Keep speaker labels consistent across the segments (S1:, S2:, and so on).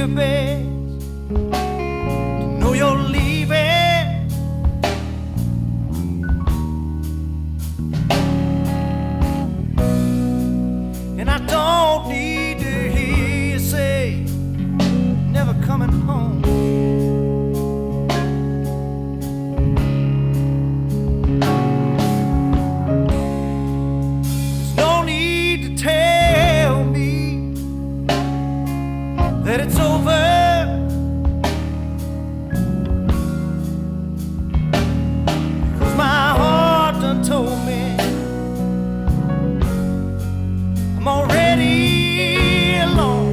S1: your best to know you're leaving. And I don't need to hear you say never coming home. There's no need to tell me that it's over. Cause my heart done told me I'm already alone.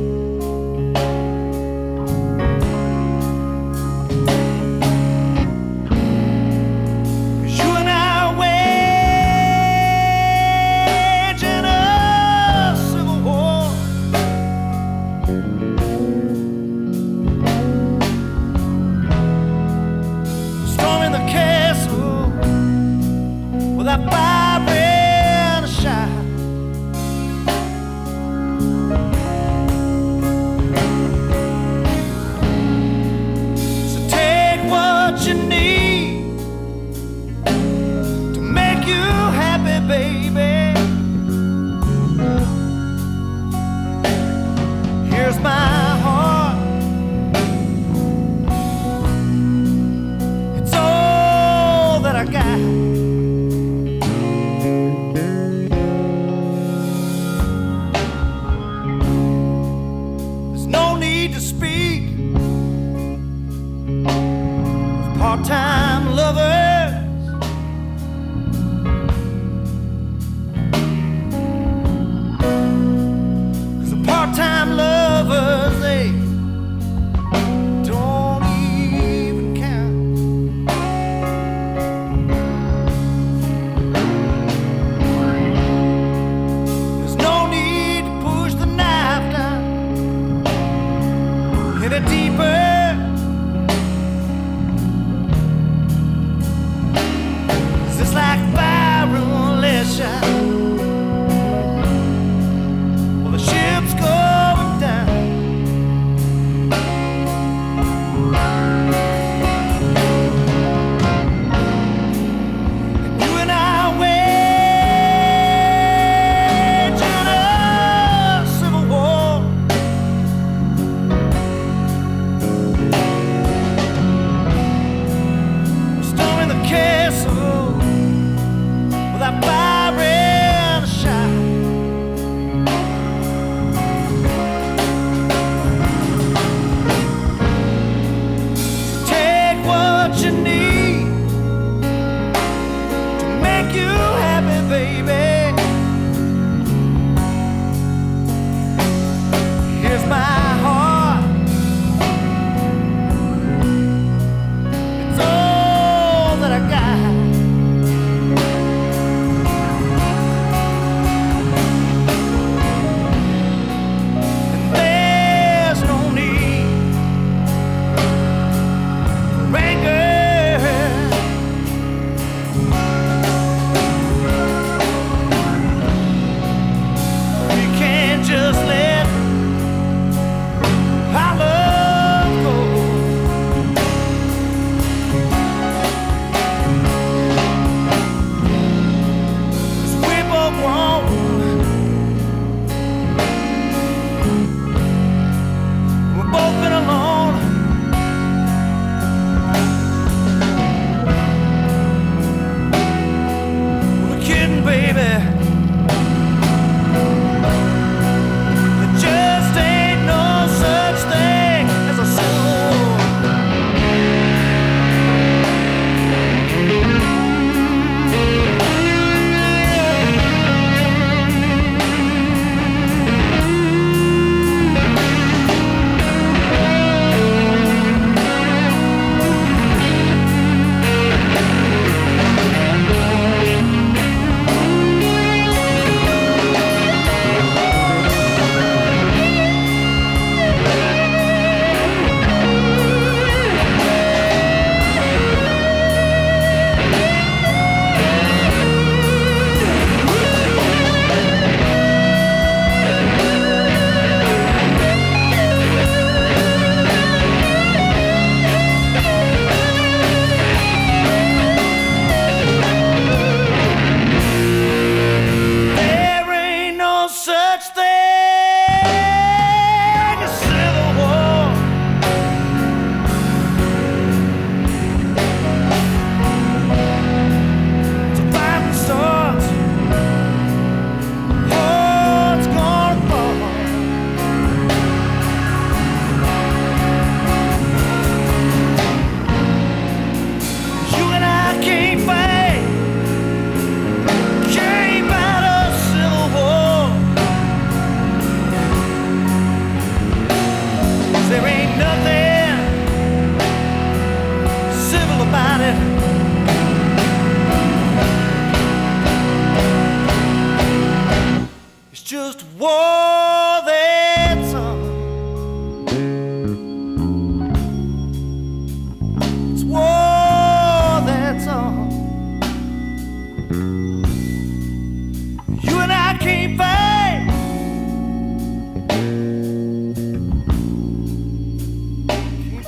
S1: Cause you and I are waging a civil war. Storming the castle without firing a shot. So take what you need to make you happy, baby. Here's my heart. It's all that I got. There's no need to speak of part-time lovers. Cause the part-time lovers, they don't even count. There's no need to push the knife down any deeper. Cause it's like violation. Well, the ship's going down. And you and I waging a civil war.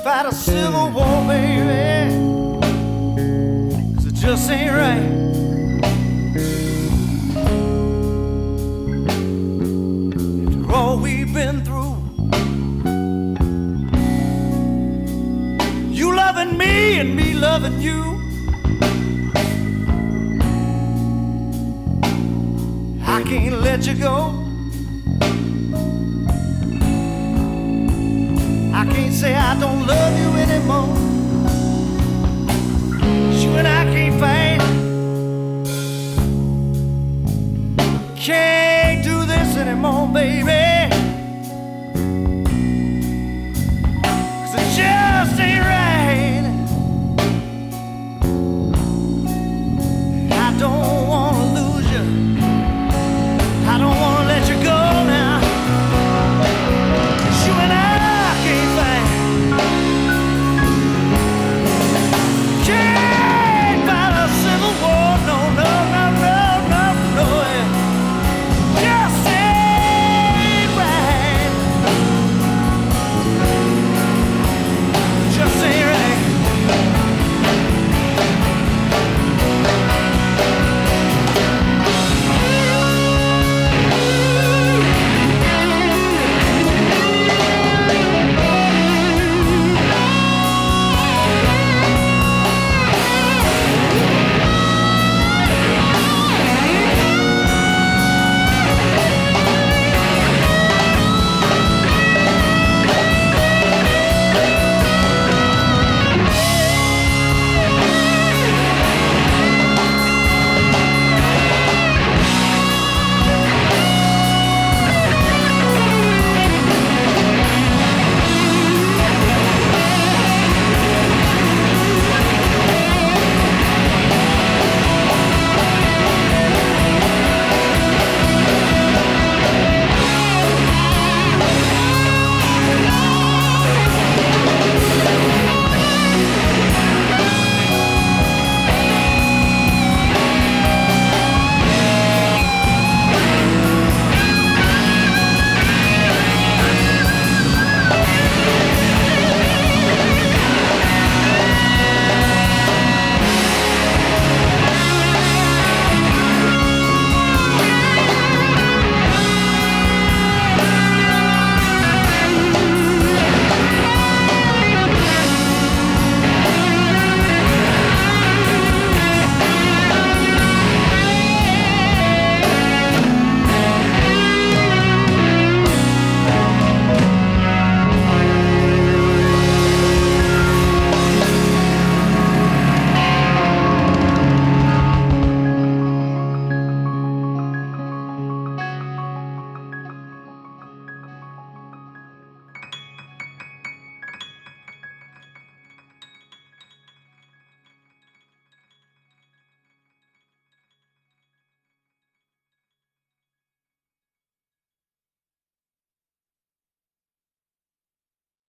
S1: fight a civil war, baby, 'cause it just ain't right. After all we've been through, you loving me and me loving you, I can't let you go. I can't say I don't love you anymore. You and I can't fight. Can't do this anymore, baby.